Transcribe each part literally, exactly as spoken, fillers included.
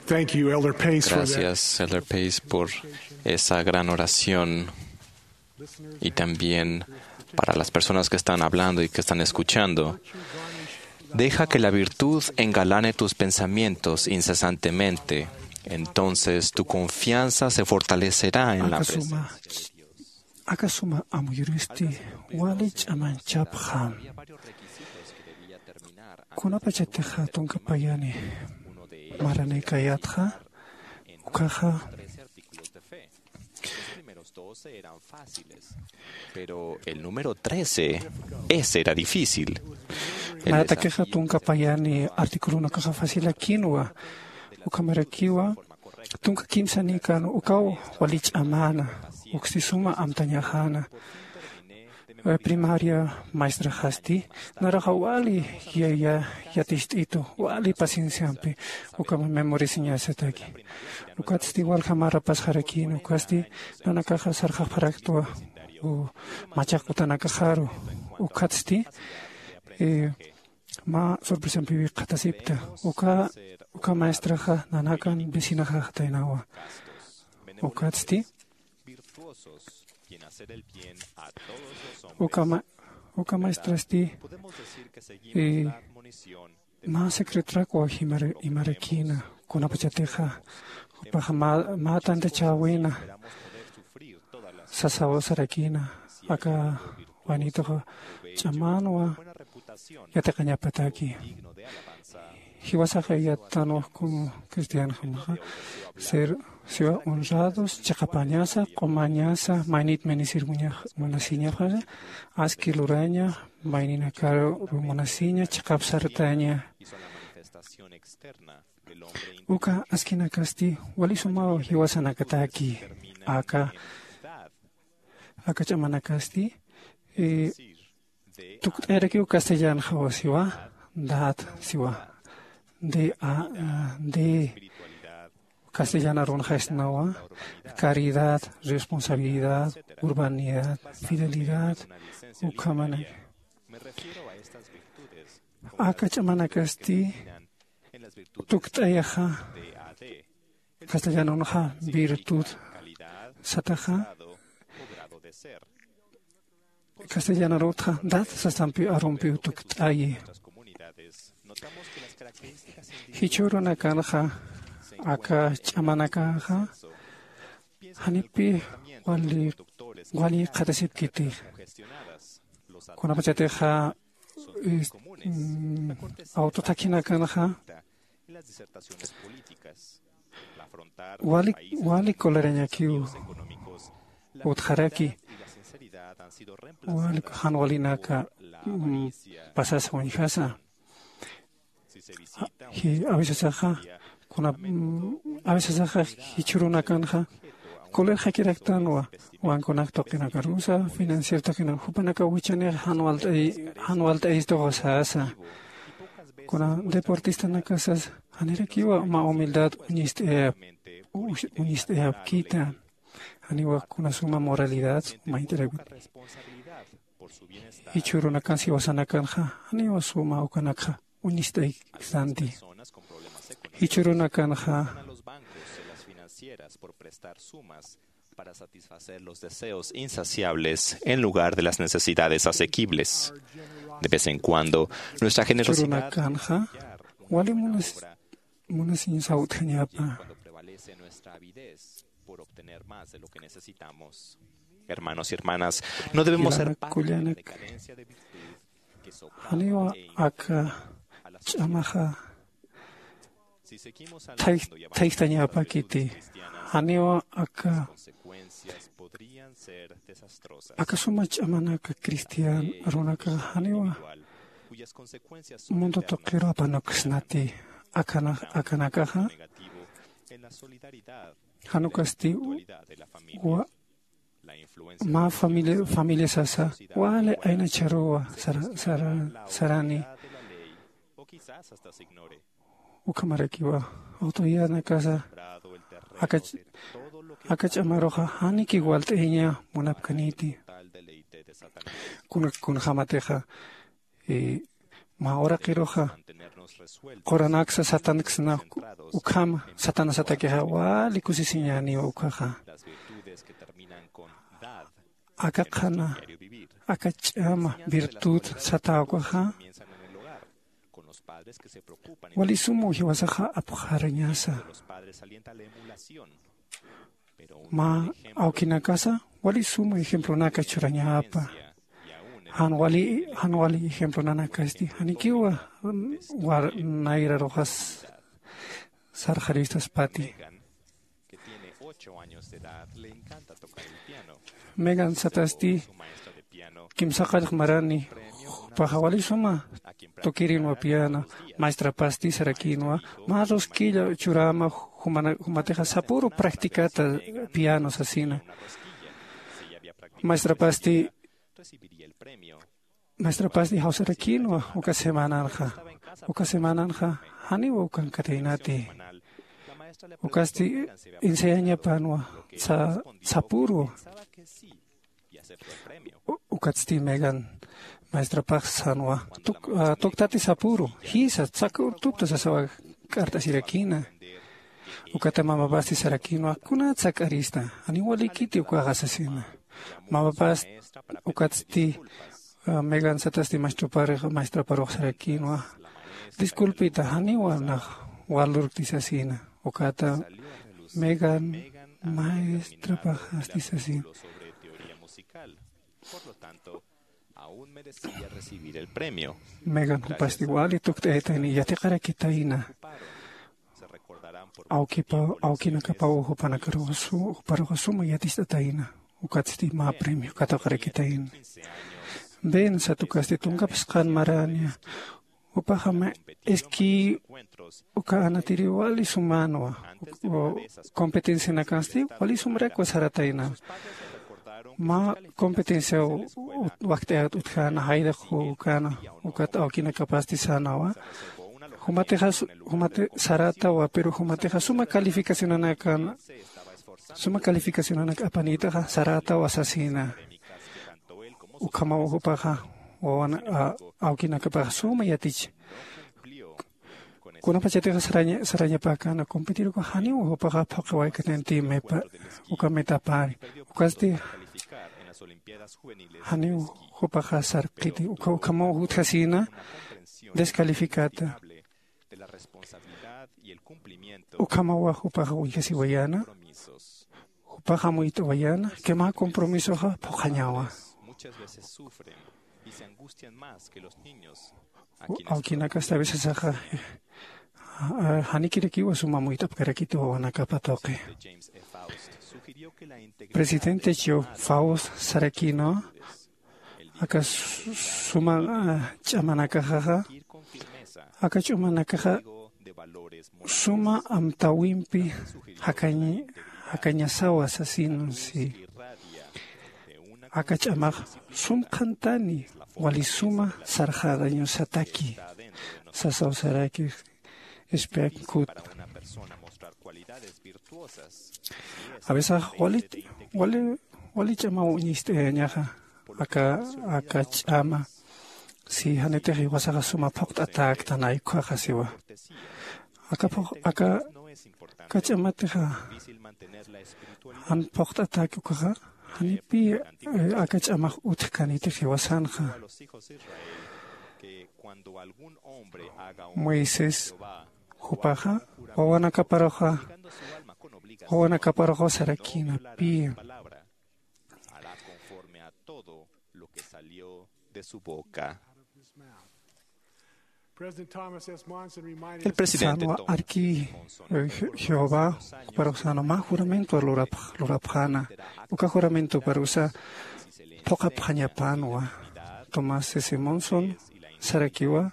Thank you, Elder Pace, for that. Gracias, Elder Pace, por esa gran oración y también para las personas que están hablando y que están escuchando. Deja que la virtud engalane tus pensamientos incesantemente. Entonces tu confianza se fortalecerá en la presencia. Akasuma amuyuristi walich amanchap ham. Kuna pacheteja tonka payani marane kayatja ukaja. Pero el número trece, ese era difícil. Marata queja tonka payani artículo una caja fácil akinwa ukamarakiwa tonka kimsani kan ukau walich amana. Uxisuma amtanyahana primaria maestra hasti naraha wali ya ya yatistito wali pacienciampi ukama memorisinya setaki ukatsti wal hamara pasharakino ukasti nanakaha sarha parakto u machakutanakaharu ukatsti ma sorpresampi qatasipta uka uka maestra ha nanakan vecina tainawa ukatsti Ukama, ukama estrasti, ma secretrakwa himare imarekina, kuna pachateja, paja ma tante chawina, sasawa sarakina, aka wanito chamanwa, yatakanya pataki. Hiwasaja yatano como cristiano, ser siwa honrados, chacapañasa, comañasa, mainit menisir monasiña, askiluraña, mainina caro monasiña, chacapsartaña. Uka askina casti, walisumao hiwasanakataki, aka, aka chamanakasti, tuk erekiu castellan siwa, dat siwa. De a de castellana ronjaesnawa, caridad, responsabilidad, urbanidad, fidelidad, ukamana. Akachamana casti, tuktayaja, castellana ronja, virtud, sataja, castellana ronja, dat sasampi arompiu tuktayi. Hichuru nakanja, aka chamanakaja, hanipi wali wali katasip kiti. Kuna pachateja autotakina kanja, wali wali kolerenya kiu utharaki, wali hanwalinaka pasas wanjasa. A veces ajá, kuna a veces ajá, hichuruna kanja, koler hakiraktanwa, wan konakto kinakarusa, financier takina, hupanaka wichane hanwalt hanwalt esto gosasa. Kuna deportista nakasas, hanirakiwa ma humildad uniste uniste kita, haniwa kuna suma moralidad, ma interegut. Hichuruna kansi wasana kanja, haniwa suma ukanaka. Uniste santi. Hichuruna kanja. Por prestar sumas para satisfacer los deseos insaciables en lugar de las necesidades asequibles. De vez en cuando, nuestra generosidad cuando prevalece nuestra avidez por obtener más de lo que necesitamos. Hermanos y hermanas, no debemos ser parte de la decadencia de virtud que socava e Chamaja taistanya pakiti haniwa aka aka suma chamanaka cristian arunaka haniwa mundo tokiro panoksnati akana akanaka hanukasti wa ma familia familia sasa wale aina charua sara sarani quizás hasta se ignore. Ukamarakiwa, autoridad na casa, akachamaroja, haniki walteña, munapkaniti. Kun kun hamateja, ma ahora quiroja, koranaksa satanixna, ukama Satanás ataqueja wali kusisiñani ukaja akakana akachama virtud sataukaja wali sumu hiwasaja apujarañasa ma aukinakasa wali sumu ejemplo naka churañapa han wali han wali ejemplo nanakasti hanikiwa war naira rojas sarjaristas pati Megan satasti kimsaqal marani pahawali suma tokirinwa piano maestra pasti sarakinwa maros kilo churama humateja sapuro practicata piano asina maestra pasti maestra pasti hausarakinwa uka semananja uka semananja hani ukan kateinati ukasti enseña panwa sa sapuro ukatsti Megan maestra Paxanwa toktati sapuro hisa sakur tukta sasawa karta sirakina ukata mama basti sarakinwa kuna sakarista ani walikiti ukagasasina mama bast ukatsti Megan satasti maestro pare maestra paro sarakinwa disculpita hani wana walurtisasina ukata Megan maestra Paxastisasina. Por lo tanto, aún merecía recibir el premio. Megan pasti wali tukta ni yati karakitaina. Auki pa auki nakapau hupana karusu paragasuma yati taina. Ukatsti ma premio kata karakitain. Ben satu kasti tungapskan marania. Upahama eski uka anatiri wali sumanwa. Kompetensi nakasti wali sumreko sarataina. Ma kompetensia waktu utkana haida ukana ukat aukina kapasti sanawa humate has humate sarata wa pero humate suma calificación anakan suma calificación anak apanita sarata wa asasina ukama upaha wana aukina kapah suma yatich kuna pachete saranya saranya pakana kompetir ko hani upaha pakawai kanenti mepa ukameta pari ukasti hani upaha sarkiti ukama utkasina descalificada ukama wa upaha uyasi wayana upaha muito wayana que más compromiso ha pokañawa aukina kasta veces saja hani kiriki suma muito apkarakito wana kapatoke Presidente Joe Faust Sarakino aka suma chamanakaja aka chamanakaja suma amtawimpi hakani hakanyasawa asesino si aka chamaj sum kantani walisuma sarjada sataki sasau saraki espekut a veces wali wali wali chama uniste nyaha aka aka chama si hanete riwasa suma pokt attack tanai kwa khasiwa aka aka kachama teha han pokt attack kwa hani pi aka chama utkani te riwasan kha Moisés Jupaja wana kaparaja wana kaparaja sarakina pi conforme a todo lo que salió de su boca. El presidente Arki Jehová para usar más juramento a Lorapana, uka juramento para usar poca paña panua, Tomás S. Monson, Sarakiwa,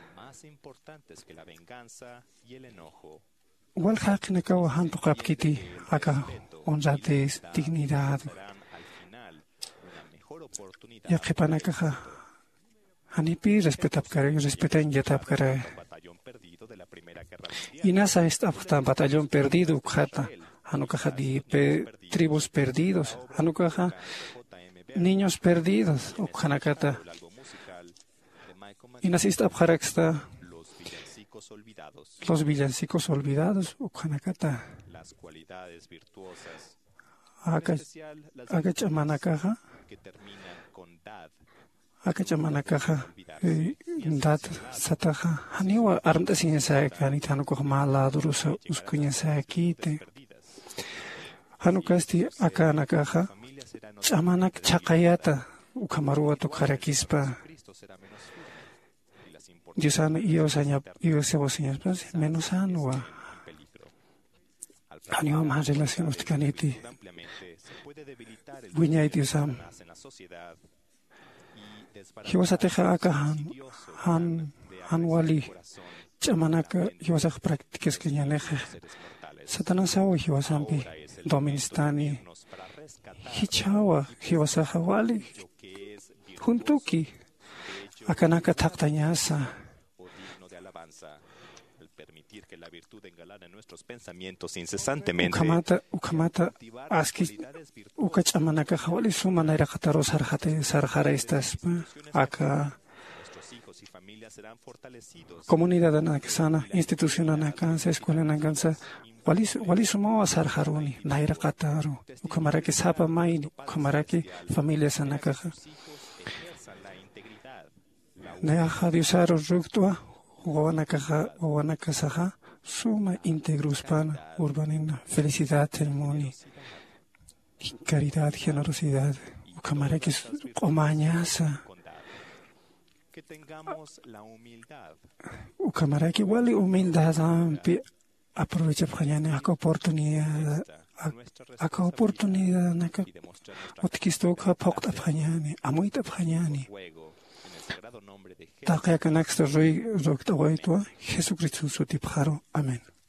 Wal Haknakawa Han Pokapkiti, Aka, honradez, dignidad, Yakipanakaja. Hanipi respetap kare, respetan yatap kare. Inasa está batallón perdido, ukjata. Hanukaja di tribus perdidos. Hanukaja niños perdidos, ukjanakata. Inasa está abjaraksta. villancicos olvidados. Los villancicos olvidados, ukanakata. Las cualidades virtuosas, Aka, en especial las aka chamanakaja, que terminan con dad, aka chamanakaja, eh, dat sataja. Haniwa armta sinyasa kani tanuko mala durusa uskunyasa kite. perdidas. Hanukasti aka nakaja, Familias serán chamanak chakayata, ukamaruwa tukarakispa. Cristo será menos firme y las Diosana iyo sanya iyo sebo sinyas pas menos anua. en peligro. Al Haniwa ma relación ustikaniti. ampliamente se puede debilitar el Buña Diosam. en la sociedad y desbaratar Hiwasateja aka han han han wali. corazón Chamanaka hiwasak praktikes kenyaneje. seres mortales. Satanasawa hiwasampi doministani. Nos para rescatar Hichawa hiwasaja wali. lo que es virtuoso, Juntuki. Akanaka taktanyasa. o digno de alabanza, al permitir que la virtud engalane nuestros pensamientos incesantemente. Ukamata ukamata cultivar las aski cualidades virtuosas uka chamanaka hawali sumanaira khataro sarhate sarhara estas aka nuestros hijos y familias serán fortalecidos. comunidad anakasana institución anakansa escuela anakansa wali wali sumawa sarharuni naira kataru ukamaraki sapa maini ukamaraki familias anakaha Sus hijos ejerzan la integridad, la Neaja diosaro ruktua wanakaha wanakasaha suma integruspana urbanina felicidad ceremony caridad generosidad ukamaraki qomañasa bondad. Que tengamos la humildad ukamaraki wali humildad ampi aprovecha panyane aka oportunidad nuestra aka oportunidad naka y demostrar nuestra otkisto ka pokta panyane amuita panyane fuego en el sagrado nombre de Jesús. taqya kanaksta roy rokta waitwa Jesucristo suti pharo amen.